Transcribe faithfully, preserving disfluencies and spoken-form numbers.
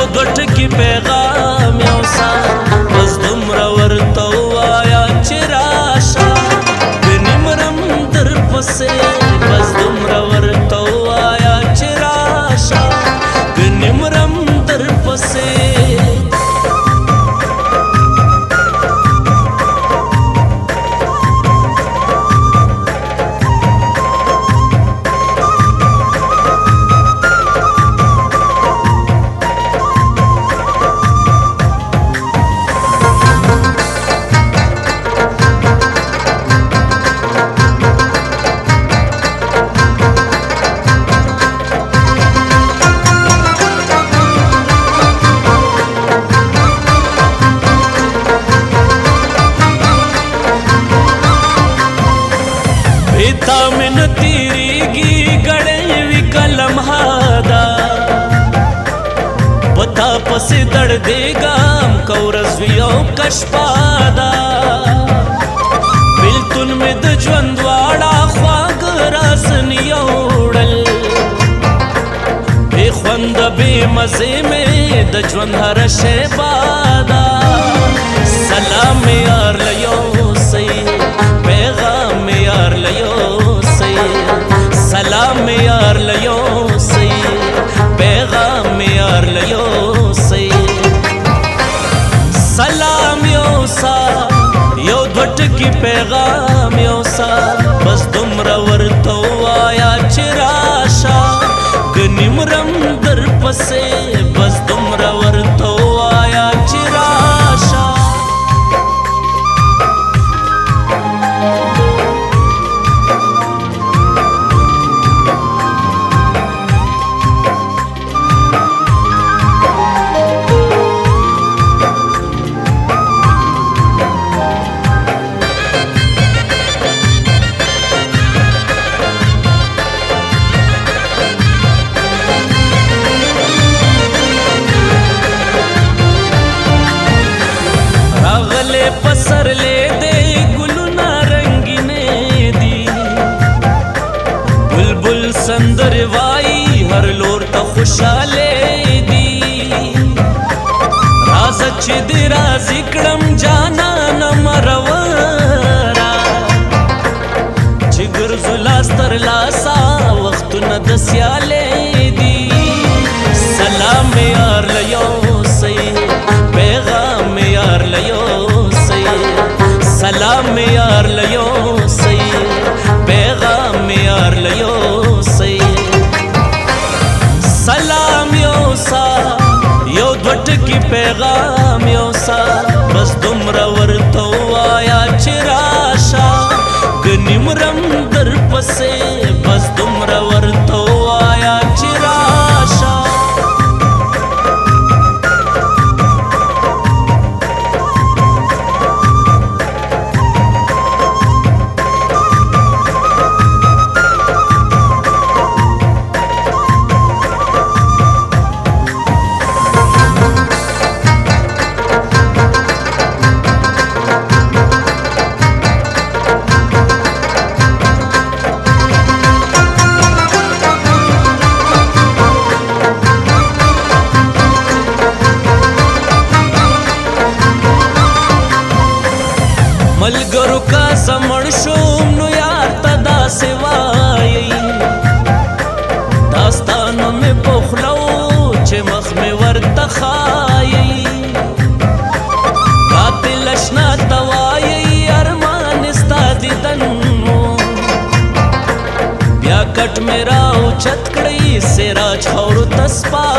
دو ټکي پیغام یو سا بس دومره ورته ووایه چې راشه ګنې مرم در پسې بس دومره ورته ووایه چې راشه ګنې مرم در پسې تا من تیریږي ګړۍ وي کلم هادا پتا پسې دړدېږم که ورځ وي او که شپه ده بېلتون مې د ژوند واړه خواږه رازنې یوړل بې خونده بې مزې مې د ژوند هره شیبه ده سلام مې یار له یوسئ پیغام مې یار له یوسئ سلام مې یار له یوسئ پیغام مې یار له یوسئ سلام یوسه یو دوه ټکي پیغام یوسه بس دومره ورته ووایه چې راشه ګنې مرم در پسې بس دومره ورته ووایه چې راشه پسرلې دې ګلونه رنګینې دي بلبل سندرې وایي هر لور ته خوشحالې دي راځه چې دې راضي کړم جانانه مروره چې ګرځو لاس تر لاسه وختونه د سیالې دي سلام مې یار له یوسئ پیغام مې یار له یوسئ سلام مې یار له یوسئ پیغام مې یار له یوسئ سلام یوسه یو دوه ټکي پیغام یوسه بس دومره ورته ووایه چې راشه ګنې مرم در پسې بس دومره ورته ووایه چې راشه ملګرو که زه مړ شوم نو یار ته داسې وایئ دا ستا نوم مې په خوله و چې مخ مې ورته ښایئ قاتل اشنا ته وایئ ارمان ستا دیدن و بیا کټ مې راوچت کړئ سراج خاورو ته سپارئ